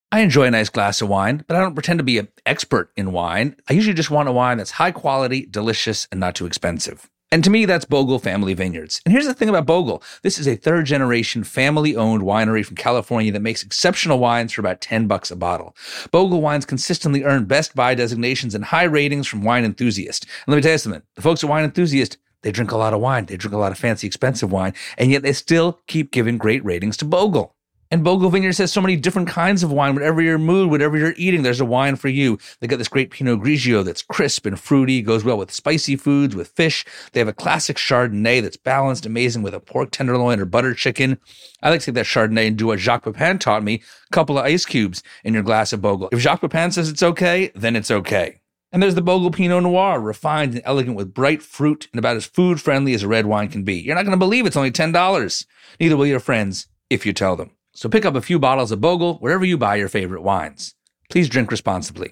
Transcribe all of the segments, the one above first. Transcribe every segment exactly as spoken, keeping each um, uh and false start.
I enjoy a nice glass of wine, but I don't pretend to be an expert in wine. I usually just want a wine that's high quality, delicious, and not too expensive. And to me, that's Bogle Family Vineyards. And here's the thing about Bogle. This is a third-generation, family-owned winery from California that makes exceptional wines for about ten bucks a bottle. Bogle wines consistently earn Best Buy designations and high ratings from Wine Enthusiast. And let me tell you something. The folks at Wine Enthusiast, they drink a lot of wine. They drink a lot of fancy, expensive wine. And yet they still keep giving great ratings to Bogle. And Bogle Vineyards has so many different kinds of wine. Whatever your mood, whatever you're eating, there's a wine for you. They got this great Pinot Grigio that's crisp and fruity, goes well with spicy foods, with fish. They have a classic Chardonnay that's balanced, amazing with a pork tenderloin or butter chicken. I like to take that Chardonnay and do what Jacques Pepin taught me, a couple of ice cubes in your glass of Bogle. If Jacques Pepin says it's okay, then it's okay. And there's the Bogle Pinot Noir, refined and elegant with bright fruit and about as food-friendly as a red wine can be. You're not going to believe it's only ten dollars. Neither will your friends if you tell them. So pick up a few bottles of Bogle wherever you buy your favorite wines. Please drink responsibly.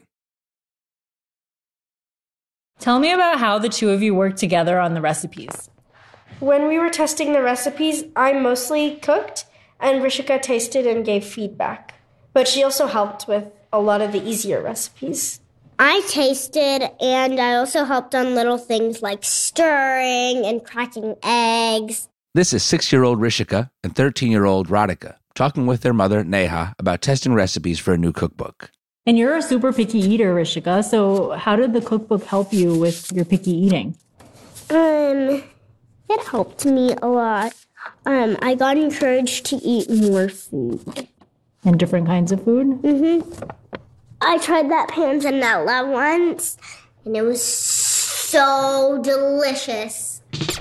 Tell me about how the two of you worked together on the recipes. When we were testing the recipes, I mostly cooked, and Rishika tasted and gave feedback. But she also helped with a lot of the easier recipes. I tasted, and I also helped on little things like stirring and cracking eggs. This is six-year-old Rishika and thirteen-year-old Radhika talking with their mother, Neha, about testing recipes for a new cookbook. And you're a super picky eater, Rishika, so how did the cookbook help you with your picky eating? Um, it helped me a lot. Um, I got encouraged to eat more food. And different kinds of food? Mm-hmm. I tried that panzanella once, and it was so delicious.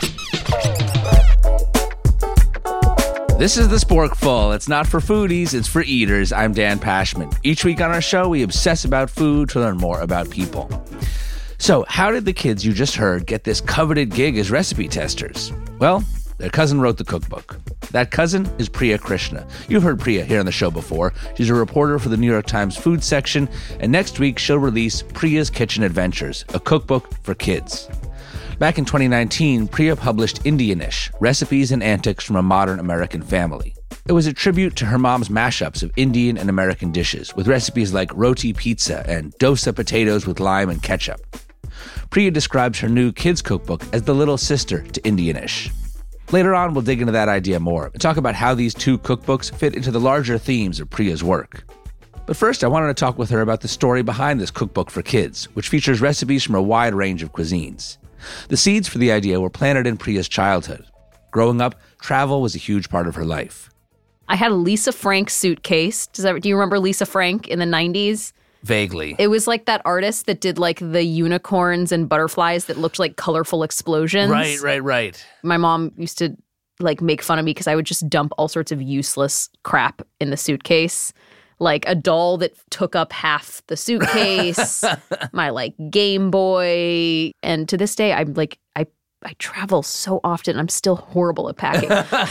This is The Sporkful. It's not for foodies, it's for eaters. I'm Dan Pashman. Each week on our show, we obsess about food to learn more about people. So, how did the kids you just heard get this coveted gig as recipe testers? Well, their cousin wrote the cookbook. That cousin is Priya Krishna. You've heard Priya here on the show before. She's a reporter for the New York Times food section, and next week she'll release Priya's Kitchen Adventures, a cookbook for kids. Back in twenty nineteen, Priya published Indianish, Recipes and Antics from a Modern American Family. It was a tribute to her mom's mashups of Indian and American dishes, with recipes like roti pizza and dosa potatoes with lime and ketchup. Priya describes her new kids' cookbook as the little sister to Indianish. Later on, we'll dig into that idea more and talk about how these two cookbooks fit into the larger themes of Priya's work. But first, I wanted to talk with her about the story behind this cookbook for kids, which features recipes from a wide range of cuisines. The seeds for the idea were planted in Priya's childhood. Growing up, travel was a huge part of her life. I had a Lisa Frank suitcase. Does that, do you remember Lisa Frank in the nineties? Vaguely. It was like that artist that did like the unicorns and butterflies that looked like colorful explosions. Right, right, right. My mom used to like make fun of me because I would just dump all sorts of useless crap in the suitcase. Like a doll that took up half the suitcase, my like Game Boy. And to this day, I'm like, I, I travel so often. I'm still horrible at packing.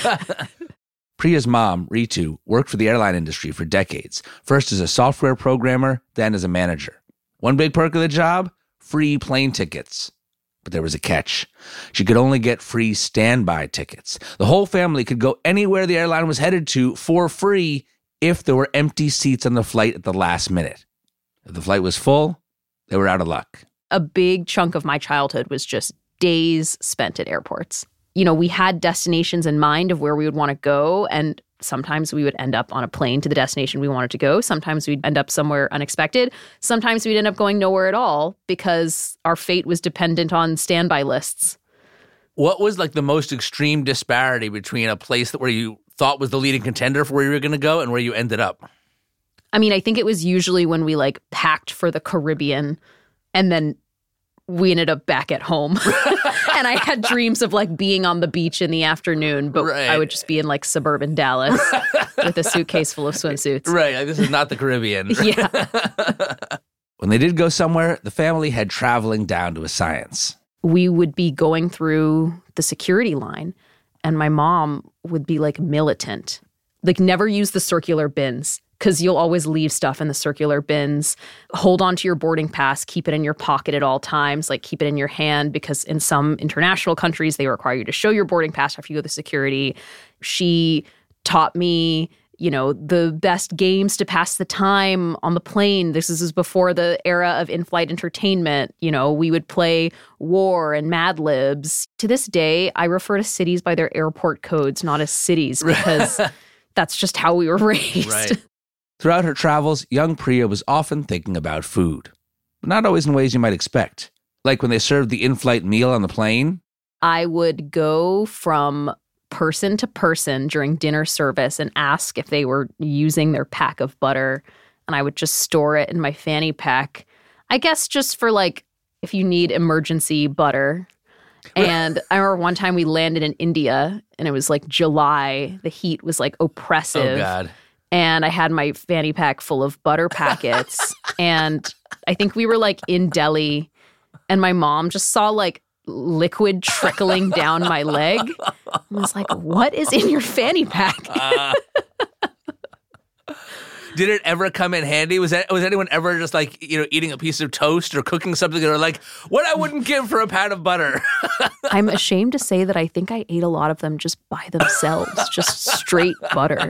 Priya's mom, Ritu, worked for the airline industry for decades, first as a software programmer, then as a manager. One big perk of the job? Free plane tickets. But there was a catch. She could only get free standby tickets. The whole family could go anywhere the airline was headed to for free if there were empty seats on the flight at the last minute. If the flight was full, they were out of luck. A big chunk of my childhood was just days spent at airports. You know, we had destinations in mind of where we would want to go, and sometimes we would end up on a plane to the destination we wanted to go. Sometimes we'd end up somewhere unexpected. Sometimes we'd end up going nowhere at all because our fate was dependent on standby lists. What was like the most extreme disparity between a place that where you thought was the leading contender for where you were going to go and where you ended up? I mean, I think it was usually when we like packed for the Caribbean and then we ended up back at home. And I had dreams of like being on the beach in the afternoon, but right. I would just be in like suburban Dallas with a suitcase full of swimsuits. Right. Like, this is not the Caribbean. Yeah. When they did go somewhere, the family had traveling down to a science. We would be going through the security line and my mom would be like militant, like never use the circular bins because you'll always leave stuff in the circular bins. Hold on to your boarding pass, keep it in your pocket at all times, like keep it in your hand because in some international countries, they require you to show your boarding pass after you go to security. She taught me you know, the best games to pass the time on the plane. This is before the era of in-flight entertainment. You know, we would play War and Mad Libs. To this day, I refer to cities by their airport codes, not as cities, because that's just how we were raised. Right. Throughout her travels, young Priya was often thinking about food, but not always in ways you might expect. Like when they served the in-flight meal on the plane. I would go from person to person during dinner service and ask if they were using their pack of butter, and I would just store it in my fanny pack. I guess just for like if you need emergency butter. And I remember one time we landed in India and it was like July. The heat was like oppressive. Oh, God. And I had my fanny pack full of butter packets. And I think we were like in Delhi and my mom just saw like liquid trickling down my leg. I was like, what is in your fanny pack? uh, did it ever come in handy? Was that was anyone ever just like, you know, eating a piece of toast or cooking something and they're like, what I wouldn't give for a pound of butter? I'm ashamed to say that I think I ate a lot of them just by themselves, just straight butter.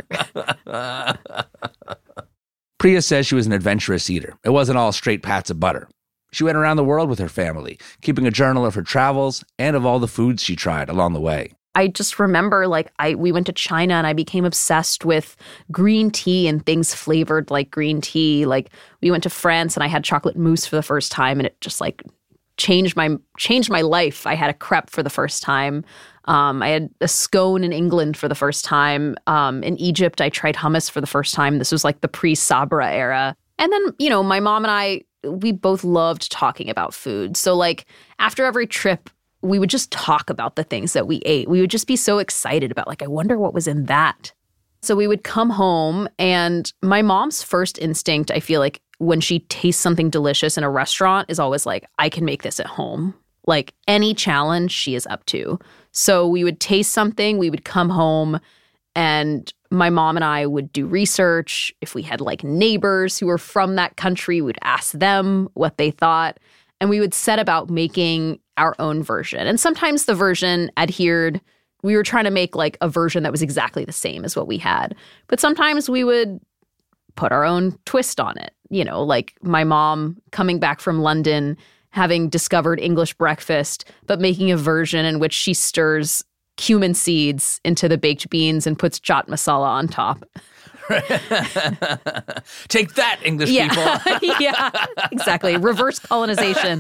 Priya says she was an adventurous eater. It wasn't all straight pats of butter. She went around the world with her family, keeping a journal of her travels and of all the foods she tried along the way. I just remember, like, I we went to China and I became obsessed with green tea and things flavored like green tea. Like, we went to France and I had chocolate mousse for the first time and it just, like, changed my changed my life. I had a crepe for the first time. Um, I had a scone in England for the first time. Um, in Egypt, I tried hummus for the first time. This was, like, the pre-Sabra era. And then, you know, my mom and I, we both loved talking about food. So, like, after every trip, we would just talk about the things that we ate. We would just be so excited about, like, I wonder what was in that. So we would come home and my mom's first instinct, I feel like, when she tastes something delicious in a restaurant is always like, I can make this at home. Like, any challenge she is up to. So we would taste something, we would come home, and my mom and I would do research. If we had, like, neighbors who were from that country, we'd ask them what they thought. And we would set about making our own version. And sometimes the version adhered. We were trying to make like a version that was exactly the same as what we had. But sometimes we would put our own twist on it. You know, like my mom coming back from London, having discovered English breakfast, but making a version in which she stirs cumin seeds into the baked beans and puts chaat masala on top. Take that, English yeah. people. Yeah, exactly. Reverse colonization.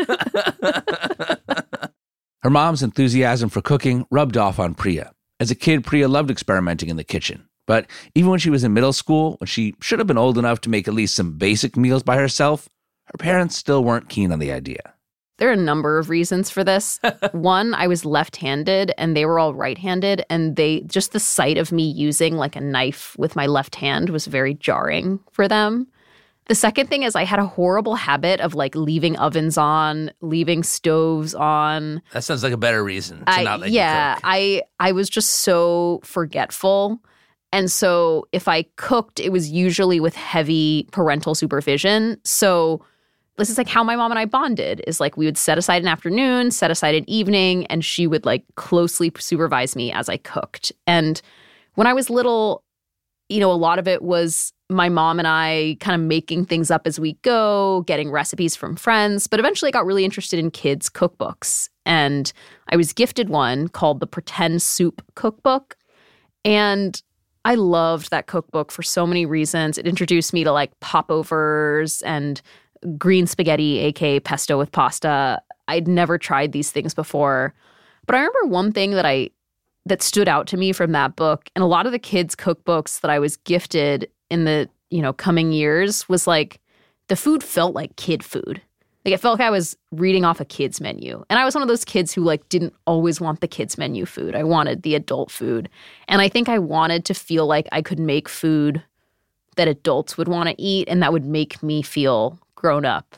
Her mom's enthusiasm for cooking rubbed off on Priya. As a kid, Priya loved experimenting in the kitchen. But even when she was in middle school, when she should have been old enough to make at least some basic meals by herself, her parents still weren't keen on the idea. There are a number of reasons for this. One, I was left-handed and they were all right-handed, and they just the sight of me using like a knife with my left hand was very jarring for them. The second thing is I had a horrible habit of like leaving ovens on, leaving stoves on. That sounds like a better reason to I, not let yeah, you cook. I I was just so forgetful. And so if I cooked, it was usually with heavy parental supervision. So this is like how my mom and I bonded, is like we would set aside an afternoon, set aside an evening, and she would like closely supervise me as I cooked. And when I was little, you know, a lot of it was my mom and I kind of making things up as we go, getting recipes from friends. But eventually I got really interested in kids' cookbooks. And I was gifted one called the Pretend Soup Cookbook. And I loved that cookbook for so many reasons. It introduced me to like popovers and green spaghetti, aka pesto with pasta. I'd never tried these things before. But I remember one thing that I that stood out to me from that book, and a lot of the kids' cookbooks that I was gifted in the, you know, coming years, was like the food felt like kid food. Like it felt like I was reading off a kid's menu. And I was one of those kids who like didn't always want the kids' menu food. I wanted the adult food. And I think I wanted to feel like I could make food that adults would want to eat and that would make me feel grown up.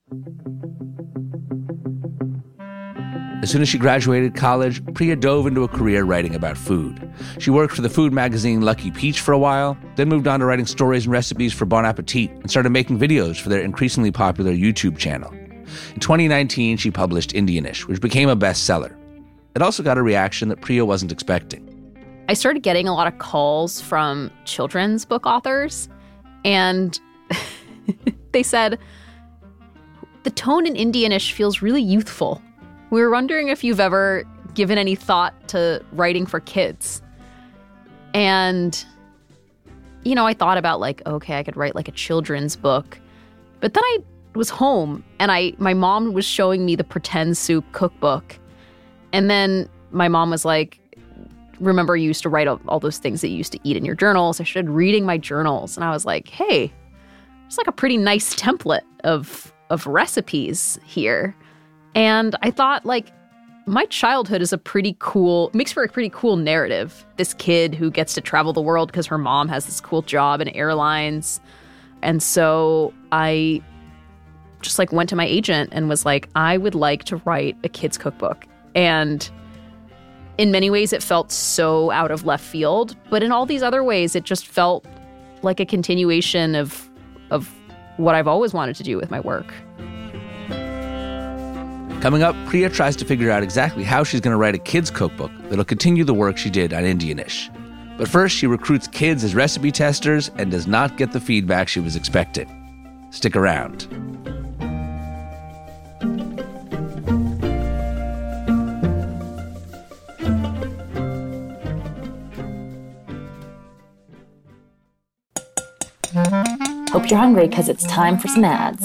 As soon as she graduated college, Priya dove into a career writing about food. She worked for the food magazine Lucky Peach for a while, then moved on to writing stories and recipes for Bon Appetit and started making videos for their increasingly popular YouTube channel. In twenty nineteen, she published Indianish, which became a bestseller. It also got a reaction that Priya wasn't expecting. I started getting a lot of calls from children's book authors, and they said, the tone in Indianish feels really youthful. We were wondering if you've ever given any thought to writing for kids. And, you know, I thought about like, okay, I could write like a children's book. But then I was home and I my mom was showing me the Pretend Soup cookbook. And then my mom was like, remember you used to write all, all those things that you used to eat in your journals. I started reading my journals and I was like, hey, it's like a pretty nice template of of recipes here. And I thought, like, my childhood is a pretty cool, makes for a pretty cool narrative. This kid who gets to travel the world because her mom has this cool job in airlines. And so I just like went to my agent and was like, I would like to write a kid's cookbook. And in many ways, it felt so out of left field. But in all these other ways, it just felt like a continuation of of what I've always wanted to do with my work. Coming up, Priya tries to figure out exactly how she's going to write a kid's cookbook that'll continue the work she did on Indianish. But first, she recruits kids as recipe testers and does not get the feedback she was expecting. Stick around. Hope you're hungry because it's time for some ads.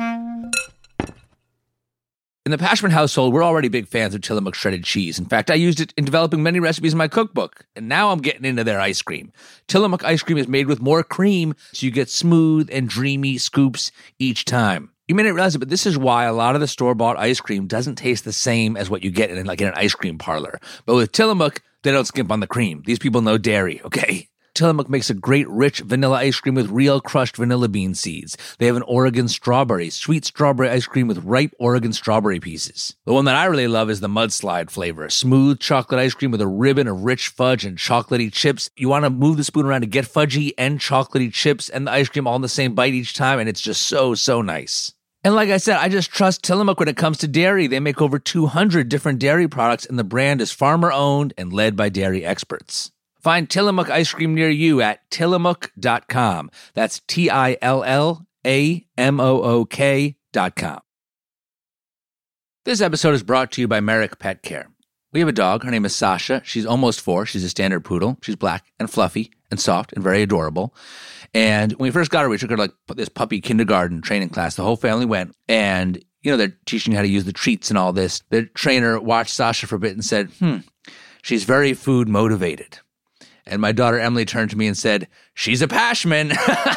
In the Pashman household, we're already big fans of Tillamook shredded cheese. In fact, I used it in developing many recipes in my cookbook. And now I'm getting into their ice cream. Tillamook ice cream is made with more cream, so you get smooth and dreamy scoops each time. You may not realize it, but this is why a lot of the store-bought ice cream doesn't taste the same as what you get in like in an ice cream parlor. But with Tillamook, they don't skimp on the cream. These people know dairy, okay? Tillamook makes a great rich vanilla ice cream with real crushed vanilla bean seeds. They have an Oregon strawberry, sweet strawberry ice cream with ripe Oregon strawberry pieces. The one that I really love is the mudslide flavor. Smooth chocolate ice cream with a ribbon of rich fudge and chocolatey chips. You want to move the spoon around to get fudgy and chocolatey chips and the ice cream all in the same bite each time, and it's just so, so nice. And like I said, I just trust Tillamook when it comes to dairy. They make over two hundred different dairy products, and the brand is farmer-owned and led by dairy experts. Find Tillamook ice cream near you at tillamook dot com. That's T I L L A M O O K dot com. This episode is brought to you by Merrick Pet Care. We have a dog. Her name is Sasha. She's almost four. She's a standard poodle. She's black and fluffy and soft and very adorable. And when we first got her, we took her to like this puppy kindergarten training class. The whole family went. And, you know, they're teaching you how to use the treats and all this. The trainer watched Sasha for a bit and said, hmm, she's very food motivated. And my daughter Emily turned to me and said, she's a Pashman.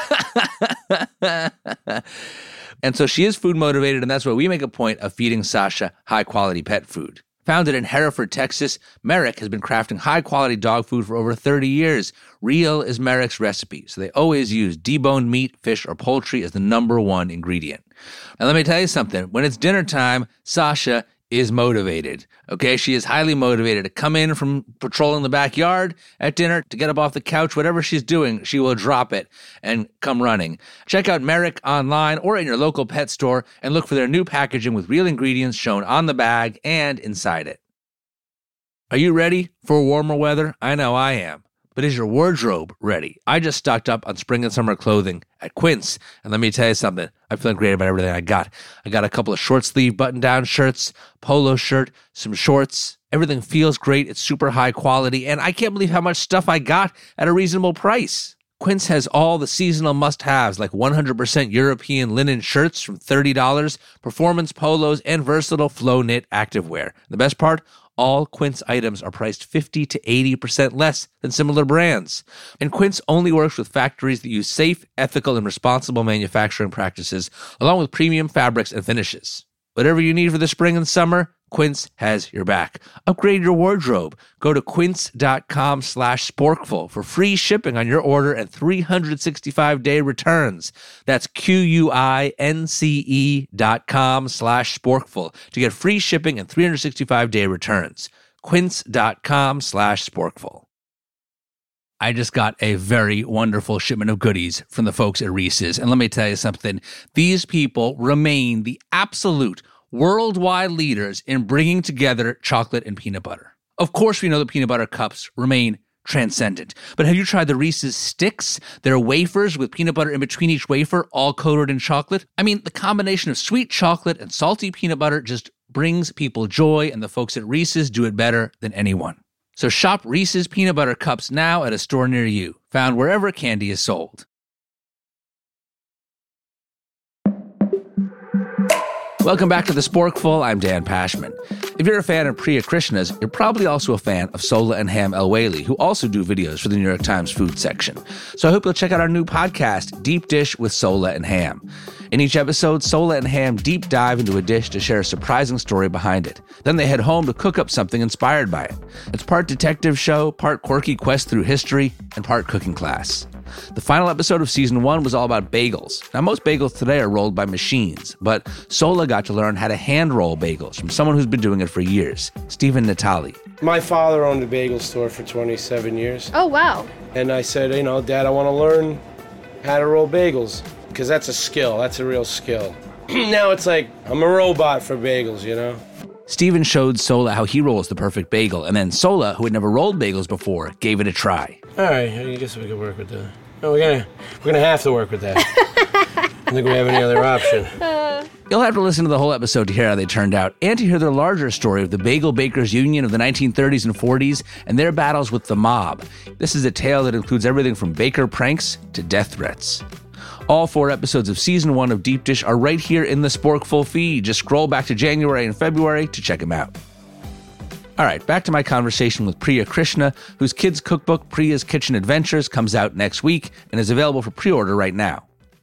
And so she is food motivated, and that's why we make a point of feeding Sasha high-quality pet food. Founded in Hereford, Texas, Merrick has been crafting high-quality dog food for over thirty years. Real is Merrick's recipe, so they always use deboned meat, fish, or poultry as the number one ingredient. And let me tell you something. When it's dinner time, Sasha is motivated. Okay, she is highly motivated to come in from patrolling the backyard at dinner, to get up off the couch, whatever she's doing, she will drop it and come running. Check out Merrick online or in your local pet store and look for their new packaging with real ingredients shown on the bag and inside it. Are you ready for warmer weather? I know I am. But is your wardrobe ready? I just stocked up on spring and summer clothing at Quince. And let me tell you something. I'm feeling great about everything I got. I got a couple of short sleeve button down shirts, polo shirt, some shorts. Everything feels great. It's super high quality. And I can't believe how much stuff I got at a reasonable price. Quince has all the seasonal must-haves like one hundred percent European linen shirts from thirty dollars, performance polos, and versatile flow knit activewear. The best part? All Quince items are priced fifty to eighty percent less than similar brands. And Quince only works with factories that use safe, ethical, and responsible manufacturing practices, along with premium fabrics and finishes. Whatever you need for the spring and summer, Quince has your back. Upgrade your wardrobe. Go to quince.com slash sporkful for free shipping on your order and three hundred sixty-five day returns. That's Q-U-I-N-C-E dot com slash sporkful to get free shipping and three hundred sixty-five day returns. Quince.com slash sporkful. I just got a very wonderful shipment of goodies from the folks at Reese's. And let me tell you something. These people remain the absolute worldwide leaders in bringing together chocolate and peanut butter. Of course, we know that peanut butter cups remain transcendent. But have you tried the Reese's Sticks? They're wafers with peanut butter in between each wafer, all coated in chocolate. I mean, the combination of sweet chocolate and salty peanut butter just brings people joy, and the folks at Reese's do it better than anyone. So shop Reese's Peanut Butter Cups now at a store near you, found wherever candy is sold. Welcome back to The Sporkful. I'm Dan Pashman. If you're a fan of Priya Krishna's, you're probably also a fan of Sola and Ham El-Waylly, who also do videos for the New York Times food section. So I hope you'll check out our new podcast, Deep Dish with Sola and Ham. In each episode, Sola and Ham deep dive into a dish to share a surprising story behind it. Then they head home to cook up something inspired by it. It's part detective show, part quirky quest through history, and part cooking class. The final episode of season one was all about bagels. Now, most bagels today are rolled by machines, but Sola got to learn how to hand roll bagels from someone who's been doing it for years, Stephen Natali. My father owned a bagel store for twenty-seven years. Oh, wow. And I said, you know, Dad, I want to learn how to roll bagels, because that's a skill. That's a real skill. Now it's like I'm a robot for bagels, you know? Stephen showed Sola how he rolls the perfect bagel, and then Sola, who had never rolled bagels before, gave it a try. All right, I guess we could work with that. Oh, we're gonna we're gonna have to work with that. I don't think we have any other option. You'll have to listen to the whole episode to hear how they turned out, and to hear their larger story of the Bagel Bakers Union of the nineteen thirties and forties and their battles with the mob. This is a tale that includes everything from baker pranks to death threats. All four episodes of season one of Deep Dish are right here in the Sporkful feed. Just scroll back to January and February to check them out. All right, back to my conversation with Priya Krishna, whose kids' cookbook, Priya's Kitchen Adventures, comes out next week and is available for pre-order right now.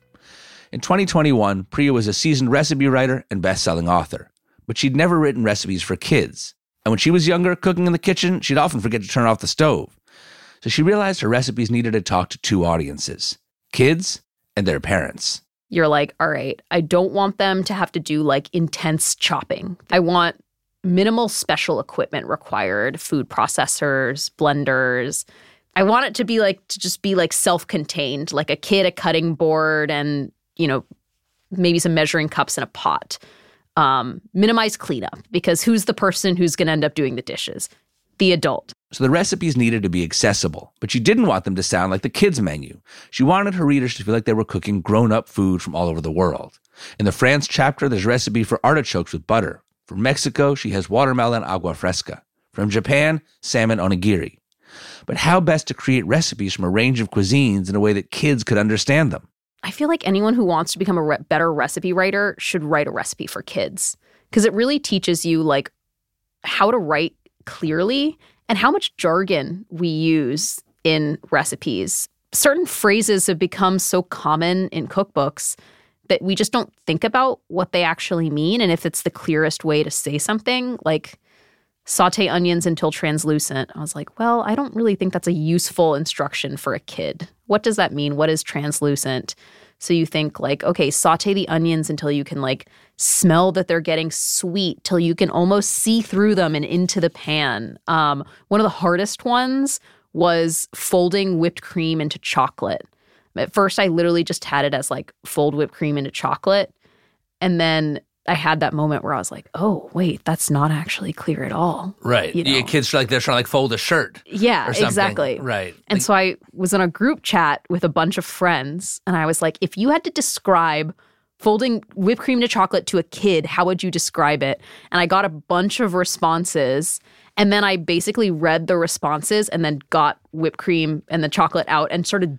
In twenty twenty-one, Priya was a seasoned recipe writer and best-selling author, but she'd never written recipes for kids. And when she was younger, cooking in the kitchen, she'd often forget to turn off the stove. So she realized her recipes needed to talk to two audiences, kids and their parents. You're like, all right, I don't want them to have to do like intense chopping. I want minimal special equipment required, food processors, blenders. I want it to be like, to just be like self-contained, like a kid, a cutting board, and, you know, maybe some measuring cups and a pot. Um, minimize cleanup, because who's the person who's going to end up doing the dishes? The adult. So the recipes needed to be accessible, but she didn't want them to sound like the kids' menu. She wanted her readers to feel like they were cooking grown-up food from all over the world. In the France chapter, there's a recipe for artichokes with butter. From Mexico, she has watermelon agua fresca. From Japan, salmon onigiri. But how best to create recipes from a range of cuisines in a way that kids could understand them? I feel like anyone who wants to become a re- better recipe writer should write a recipe for kids, because it really teaches you like how to write clearly and how much jargon we use in recipes. Certain phrases have become so common in cookbooks that we just don't think about what they actually mean, and if it's the clearest way to say something, like saute onions until translucent. I was like, well, I don't really think that's a useful instruction for a kid. What does that mean? What is translucent? So you think like, okay, saute the onions until you can like smell that they're getting sweet, till you can almost see through them and into the pan. Um, one of the hardest ones was folding whipped cream into chocolate. At first, I literally just had it as like fold whipped cream into chocolate. And then I had that moment where I was like, oh, wait, that's not actually clear at all. Right. You know? Yeah, kids feel like they're trying to like fold a shirt. Yeah, or something. exactly. Right. And like, so I was in a group chat with a bunch of friends, and I was like, if you had to describe folding whipped cream to chocolate to a kid, how would you describe it? And I got a bunch of responses. And then I basically read the responses and then got whipped cream and the chocolate out and started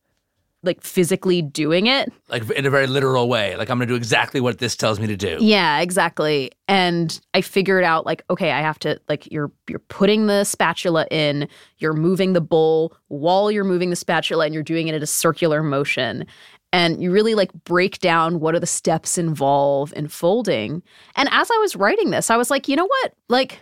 like physically doing it. Like in a very literal way. Like I'm going to do exactly what this tells me to do. Yeah, exactly. And I figured out like, okay, I have to like you're you're putting the spatula in, you're moving the bowl while you're moving the spatula, and you're doing it at a circular motion. And you really like break down what are the steps involved in folding. And as I was writing this, I was like, you know what? Like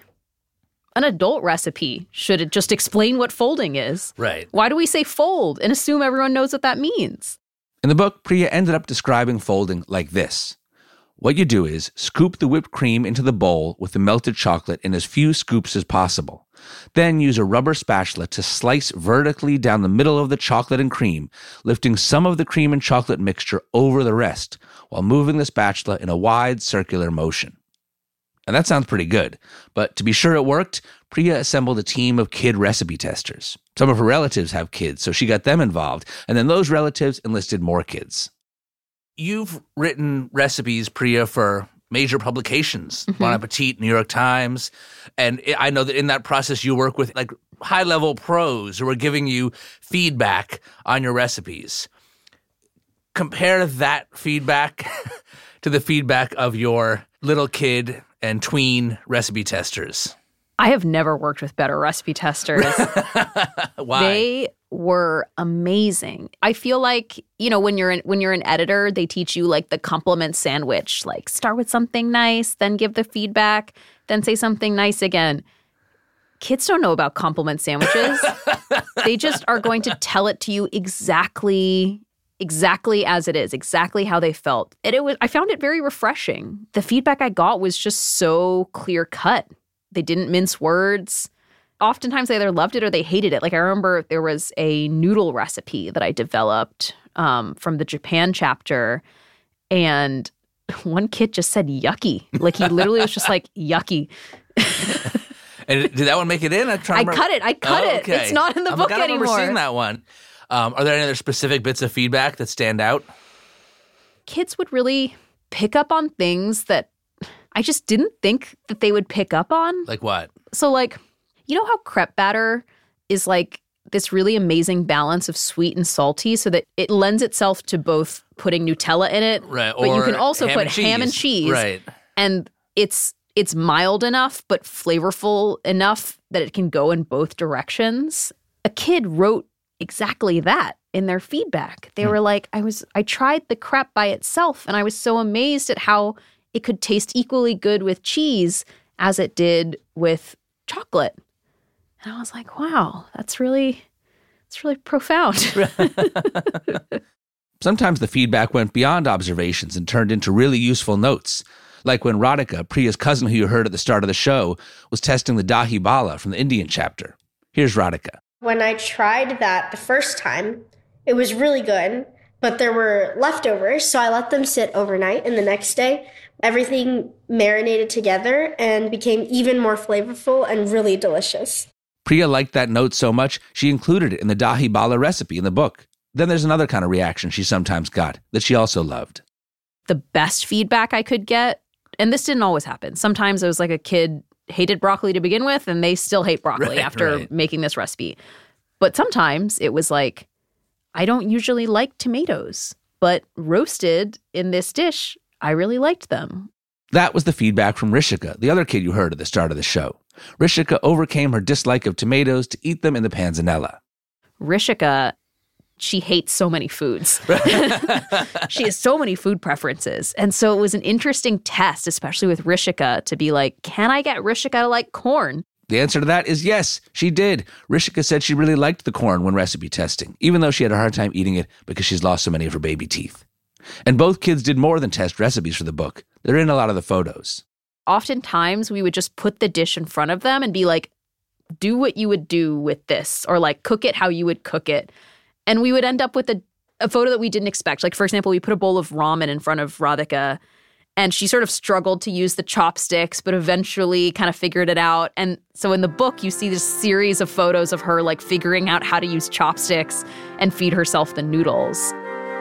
an adult recipe should just explain what folding is. Right. Why do we say fold and assume everyone knows what that means? In the book, Priya ended up describing folding like this. What you do is scoop the whipped cream into the bowl with the melted chocolate in as few scoops as possible. Then use a rubber spatula to slice vertically down the middle of the chocolate and cream, lifting some of the cream and chocolate mixture over the rest while moving the spatula in a wide circular motion. And that sounds pretty good. But to be sure it worked, Priya assembled a team of kid recipe testers. Some of her relatives have kids, so she got them involved. And then those relatives enlisted more kids. You've written recipes, Priya, for major publications, mm-hmm. Bon Appetit, New York Times. And I know that in that process you work with like high-level pros who are giving you feedback on your recipes. Compare that feedback to the feedback of your little kid and tween recipe testers. I have never worked with better recipe testers. Why? They were amazing. I feel like, you know, when you're an, when you're an editor, they teach you like the compliment sandwich, like start with something nice, then give the feedback, then say something nice again. Kids don't know about compliment sandwiches. They just are going to tell it to you exactly exactly as it is, exactly how they felt. And it was I found it very refreshing. The feedback I got was just so clear cut. They didn't mince words. Oftentimes they either loved it or they hated it. Like I remember there was a noodle recipe that I developed um, from the Japan chapter, and one kid just said yucky. Like he literally was just like yucky. And did that one make it in? I, I cut it. I cut oh, it. Okay. It's not in the I'm book like, I don't anymore. remember seeing that one. Um, are there any other specific bits of feedback that stand out? Kids would really pick up on things that I just didn't think that they would pick up on. Like what? So like, you know how crepe batter is like this really amazing balance of sweet and salty so that it lends itself to both putting Nutella in it, right? But or you can also ham put and ham and cheese. Right. And it's it's mild enough but flavorful enough that it can go in both directions. A kid wrote exactly that in their feedback. They hmm. were like, I was I tried the crepe by itself and I was so amazed at how it could taste equally good with cheese as it did with chocolate. And I was like, wow, that's really, that's really profound. Sometimes the feedback went beyond observations and turned into really useful notes. Like when Radhika, Priya's cousin who you heard at the start of the show, was testing the dahi bala from the Indian chapter. Here's Radhika. When I tried that the first time, it was really good, but there were leftovers, so I let them sit overnight, and the next day, everything marinated together and became even more flavorful and really delicious. Priya liked that note so much, she included it in the dahi bala recipe in the book. Then there's another kind of reaction she sometimes got that she also loved. The best feedback I could get, and this didn't always happen. Sometimes it was like a kid hated broccoli to begin with, and they still hate broccoli right, after right. making this recipe. But sometimes it was like, I don't usually like tomatoes, but roasted in this dish, I really liked them. That was the feedback from Rishika, the other kid you heard at the start of the show. Rishika overcame her dislike of tomatoes to eat them in the panzanella. Rishika, she hates so many foods. She has so many food preferences. And so it was an interesting test, especially with Rishika, to be like, can I get Rishika to like corn? The answer to that is yes, she did. Rishika said she really liked the corn when recipe testing, even though she had a hard time eating it because she's lost so many of her baby teeth. And both kids did more than test recipes for the book. They're in a lot of the photos. Oftentimes, we would just put the dish in front of them and be like, do what you would do with this, or like cook it how you would cook it. And we would end up with a, a photo that we didn't expect. Like, for example, we put a bowl of ramen in front of Radhika, and she sort of struggled to use the chopsticks, but eventually kind of figured it out. And so in the book, you see this series of photos of her like figuring out how to use chopsticks and feed herself the noodles.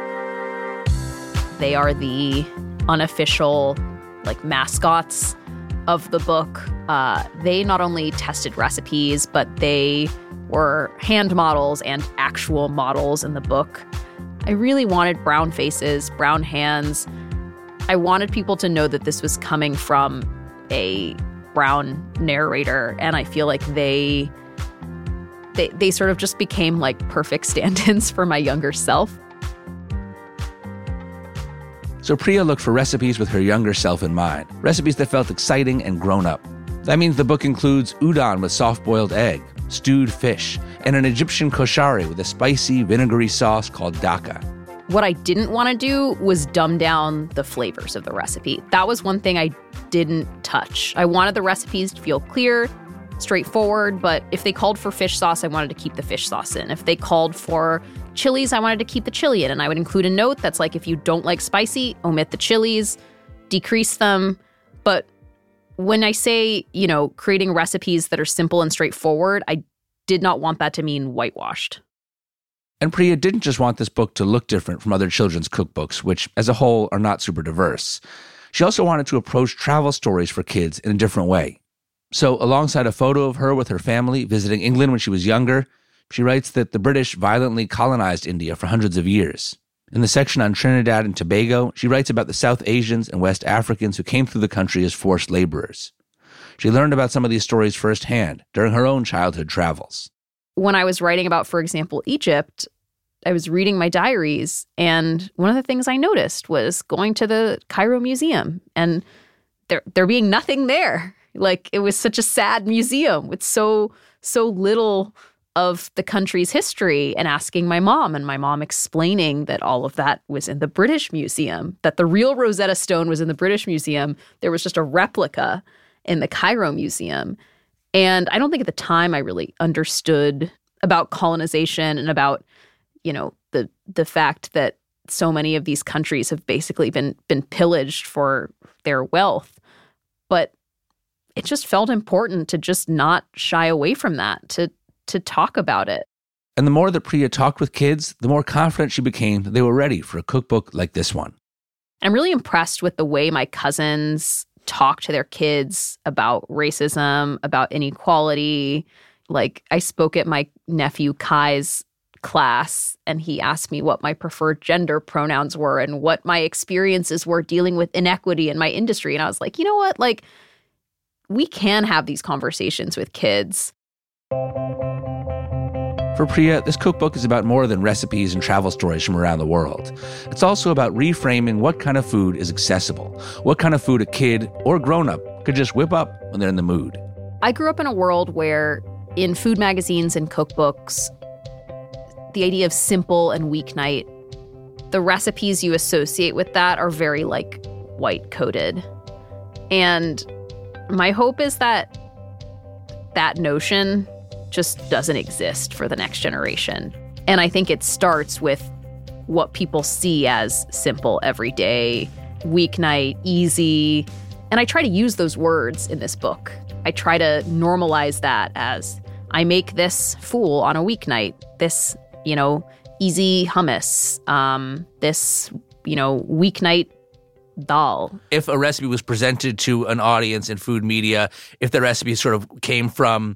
They are the unofficial like mascots of the book. Uh, they not only tested recipes, but they were hand models and actual models in the book. I really wanted brown faces, brown hands. I wanted people to know that this was coming from a brown narrator, and I feel like they they they sort of just became like perfect stand-ins for my younger self. So Priya looked for recipes with her younger self in mind, recipes that felt exciting and grown up. That means the book includes udon with soft-boiled egg, stewed fish, and an Egyptian koshari with a spicy, vinegary sauce called daka. What I didn't want to do was dumb down the flavors of the recipe. That was one thing I didn't touch. I wanted the recipes to feel clear, straightforward, but if they called for fish sauce, I wanted to keep the fish sauce in. If they called for chilies, I wanted to keep the chili in, and I would include a note that's like, if you don't like spicy, omit the chilies, decrease them. But when I say, you know, creating recipes that are simple and straightforward, I did not want that to mean whitewashed. And Priya didn't just want this book to look different from other children's cookbooks, which as a whole are not super diverse. She also wanted to approach travel stories for kids in a different way. So alongside a photo of her with her family visiting England when she was younger, she writes that the British violently colonized India for hundreds of years. In the section on Trinidad and Tobago, she writes about the South Asians and West Africans who came through the country as forced laborers. She learned about some of these stories firsthand during her own childhood travels. When I was writing about, for example, Egypt, I was reading my diaries, and one of the things I noticed was going to the Cairo Museum, and there there being nothing there. Like, it was such a sad museum with so, so little of the country's history, and asking my mom, and my mom explaining that all of that was in the British Museum, that the real Rosetta Stone was in the British Museum. There was just a replica in the Cairo Museum. And I don't think at the time I really understood about colonization and about, you know, the the fact that so many of these countries have basically been been pillaged for their wealth. But it just felt important to just not shy away from that, to to talk about it. And the more that Priya talked with kids, the more confident she became that they were ready for a cookbook like this one. I'm really impressed with the way my cousins talk to their kids about racism, about inequality. Like, I spoke at my nephew Kai's class, and he asked me what my preferred gender pronouns were and what my experiences were dealing with inequity in my industry. And I was like, you know what? Like, we can have these conversations with kids. For Priya, this cookbook is about more than recipes and travel stories from around the world. It's also about reframing what kind of food is accessible, what kind of food a kid or grown-up could just whip up when they're in the mood. I grew up in a world where in food magazines and cookbooks, the idea of simple and weeknight, the recipes you associate with that are very, like, white-coated. And my hope is that that notion just doesn't exist for the next generation. And I think it starts with what people see as simple, everyday, weeknight, easy. And I try to use those words in this book. I try to normalize that as, I make this fool on a weeknight, this, you know, easy hummus, um, this, you know, weeknight dal. If a recipe was presented to an audience in food media, if the recipe sort of came from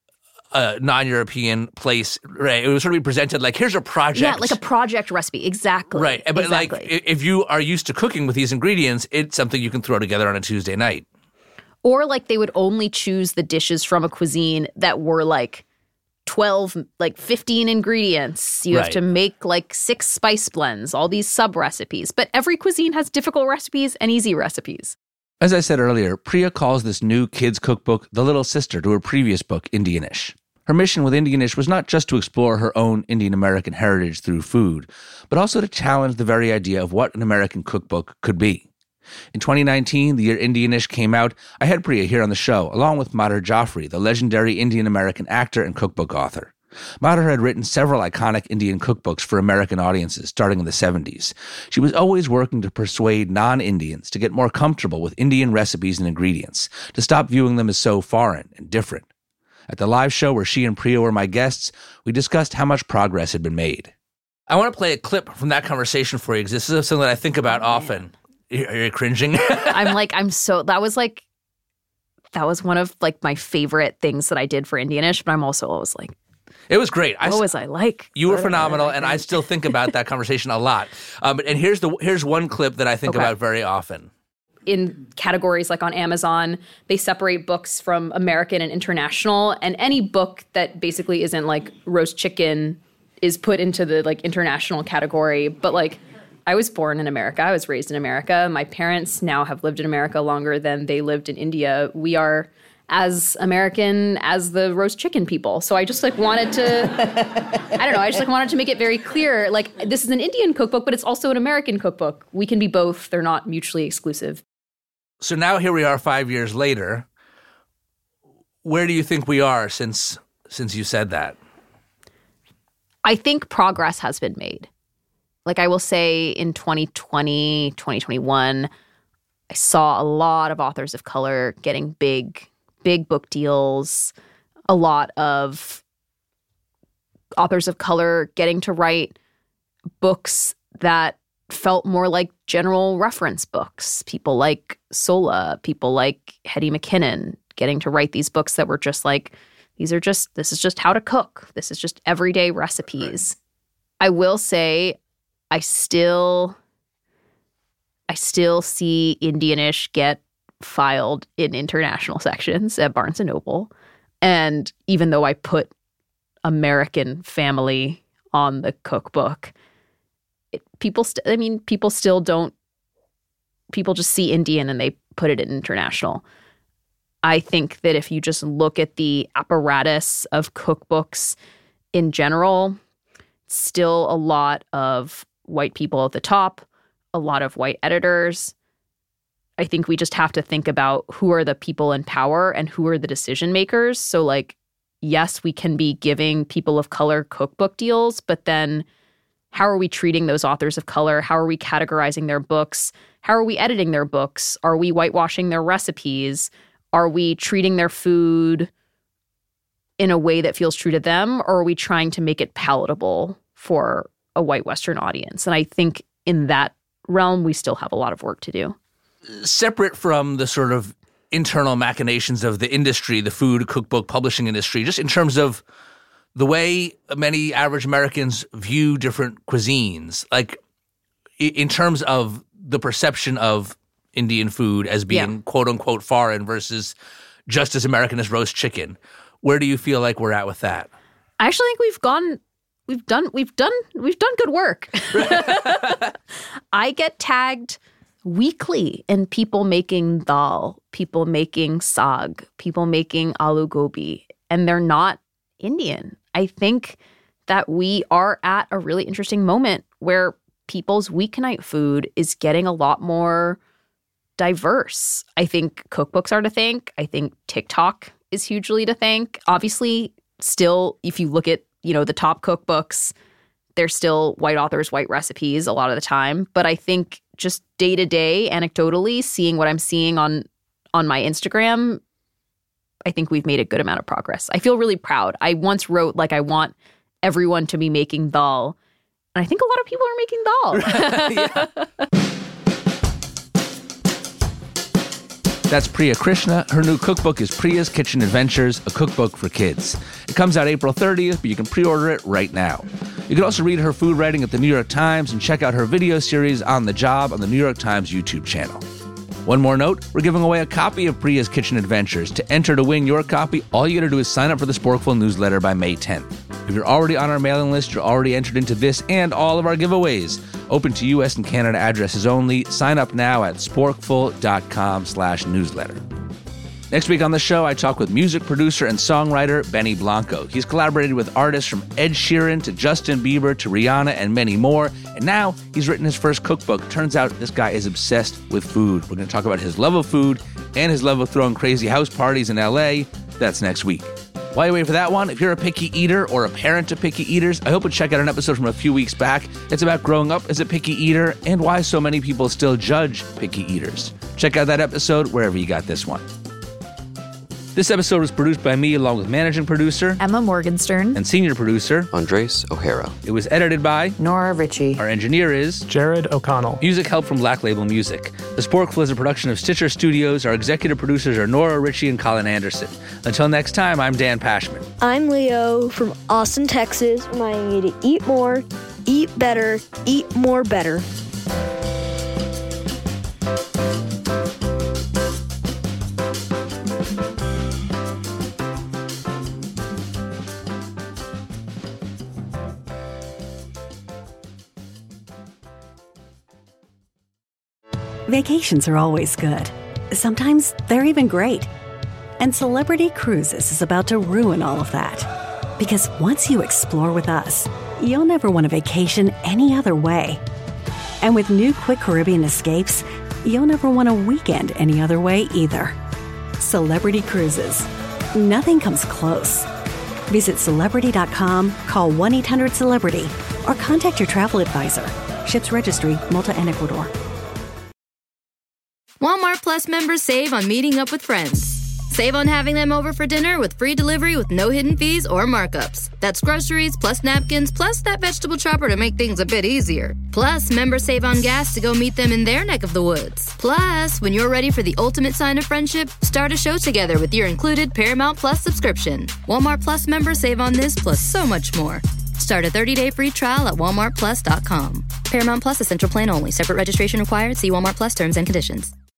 a non-European place, right? It would sort of be presented like, here's a project. Yeah, like a project recipe. Exactly. Right. But exactly. like, if you are used to cooking with these ingredients, it's something you can throw together on a Tuesday night. Or like they would only choose the dishes from a cuisine that were like twelve, like fifteen ingredients. You Right. have to make like six spice blends, all these sub-recipes. But every cuisine has difficult recipes and easy recipes. As I said earlier, Priya calls this new kids' cookbook the little sister to her previous book, Indianish. Her mission with Indianish was not just to explore her own Indian American heritage through food, but also to challenge the very idea of what an American cookbook could be. In twenty nineteen, the year Indianish came out, I had Priya here on the show, along with Madhur Jaffrey, the legendary Indian American actor and cookbook author. Madhur had written several iconic Indian cookbooks for American audiences starting in the seventies. She was always working to persuade non-Indians to get more comfortable with Indian recipes and ingredients, to stop viewing them as so foreign and different. At the live show where she and Priya were my guests, we discussed how much progress had been made. I want to play a clip from that conversation for you, because this is something that I think about often. Are you cringing? I'm like, I'm so, that was like, that was one of like my favorite things that I did for Indianish, but I'm also always like, it was great. What I, was I like? You were phenomenal, and I still think about that conversation a lot. Um, and here's the here's one clip that I think Okay. about very often. In categories like on Amazon, they separate books from American and international, and any book that basically isn't like roast chicken is put into the like international category. But like, I was born in America. I was raised in America. My parents now have lived in America longer than they lived in India. We are as American as the roast chicken people. So I just like wanted to, I don't know, I just like wanted to make it very clear, like this is an Indian cookbook, but it's also an American cookbook. We can be both. They're not mutually exclusive. So now here we are five years later. Where do you think we are since since you said that? I think progress has been made. Like I will say in twenty twenty, twenty twenty-one, I saw a lot of authors of color getting big, big book deals, a lot of authors of color getting to write books that felt more like general reference books. People like Sola, people like Hetty McKinnon getting to write these books that were just like, these are just, this is just how to cook. This is just everyday recipes. Right. I will say I still, I still see Indianish get filed in international sections at Barnes and Noble. And even though I put American Family on the cookbook, it, people, st- I mean, people still don't, people just see Indian and they put it in international. I think that if you just look at the apparatus of cookbooks in general, still a lot of white people at the top, a lot of white editors. I think we just have to think about who are the people in power and who are the decision makers. So like, yes, we can be giving people of color cookbook deals, but then how are we treating those authors of color? How are we categorizing their books? How are we editing their books? Are we whitewashing their recipes? Are we treating their food in a way that feels true to them? Or are we trying to make it palatable for a white Western audience? And I think in that realm, we still have a lot of work to do. Separate from the sort of internal machinations of the industry, the food, cookbook, publishing industry, just in terms of the way many average Americans view different cuisines, like in terms of the perception of Indian food as being yeah. quote unquote foreign versus just as American as roast chicken. Where do you feel like we're at with that? I actually think we've gone, we've done, we've done, we've done good work. I get tagged weekly in people making dal, people making saag, people making aloo gobi, and they're not Indian. I think that we are at a really interesting moment where people's weeknight food is getting a lot more diverse. I think cookbooks are to thank. I think TikTok is hugely to thank. Obviously, still, if you look at, you know, the top cookbooks, they're still white authors, white recipes a lot of the time. But I think just day to day, anecdotally, seeing what I'm seeing on on my Instagram, I think we've made a good amount of progress. I feel really proud. I once wrote, like, I want everyone to be making dal. And I think a lot of people are making dal. Yeah. That's Priya Krishna. Her new cookbook is Priya's Kitchen Adventures, a cookbook for kids. It comes out April thirtieth, but you can pre-order it right now. You can also read her food writing at the New York Times and check out her video series On the Job on the New York Times YouTube channel. One more note, we're giving away a copy of Priya's Kitchen Adventures. To enter to win your copy, all you gotta do is sign up for the Sporkful newsletter by May tenth. If you're already on our mailing list, you're already entered into this and all of our giveaways. Open to U S and Canada addresses only. Sign up now at sporkful.com slash newsletter. Next week on the show, I talk with music producer and songwriter Benny Blanco. He's collaborated with artists from Ed Sheeran to Justin Bieber to Rihanna and many more. And now he's written his first cookbook. Turns out this guy is obsessed with food. We're going to talk about his love of food and his love of throwing crazy house parties in L A. That's next week. While you wait for that one, if you're a picky eater or a parent of picky eaters, I hope you'll check out an episode from a few weeks back. It's about growing up as a picky eater and why so many people still judge picky eaters. Check out that episode wherever you got this one. This episode was produced by me along with managing producer Emma Morgenstern and senior producer Andres O'Hara. It was edited by Nora Ritchie. Our engineer is Jared O'Connell. Music help from Black Label Music. The Sporkful is a production of Stitcher Studios. Our executive producers are Nora Ritchie and Colin Anderson. Until next time, I'm Dan Pashman. I'm Leo from Austin, Texas, reminding you to eat more, eat better, eat more better. Vacations are always good. Sometimes they're even great. And Celebrity Cruises is about to ruin all of that. Because once you explore with us, you'll never want a vacation any other way. And with new Quick Caribbean Escapes, you'll never want a weekend any other way either. Celebrity Cruises. Nothing comes close. Visit Celebrity dot com, call one eight hundred celebrity, or contact your travel advisor. Ships Registry, Malta and Ecuador. Walmart Plus members save on meeting up with friends. Save on having them over for dinner with free delivery with no hidden fees or markups. That's groceries, plus napkins, plus that vegetable chopper to make things a bit easier. Plus, members save on gas to go meet them in their neck of the woods. Plus, when you're ready for the ultimate sign of friendship, start a show together with your included Paramount Plus subscription. Walmart Plus members save on this plus so much more. Start a thirty-day free trial at walmart plus dot com. Paramount Plus Essential Plan only. Separate registration required. See Walmart Plus terms and conditions.